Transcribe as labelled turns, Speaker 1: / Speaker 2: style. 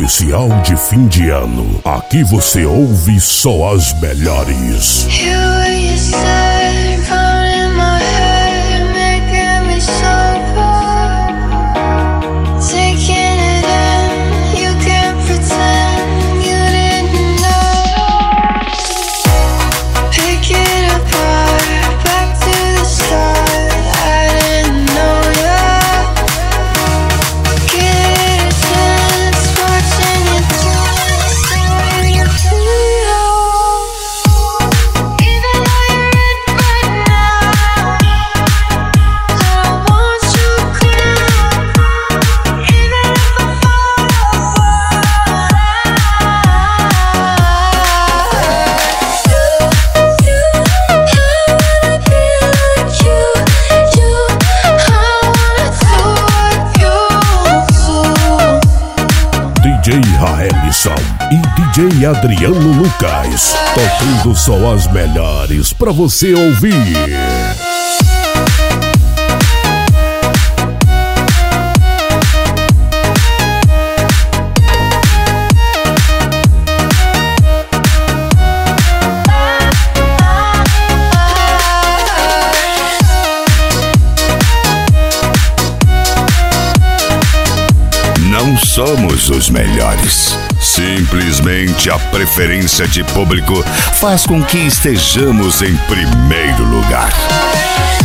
Speaker 1: especial de fim de ano. Aqui você ouve só as melhores. DJ Raelison e DJ Adriano Lucas, tocando só as melhores pra você ouvir.
Speaker 2: Não somos os melhores. Simplesmente a preferência de público faz com que estejamos em primeiro lugar.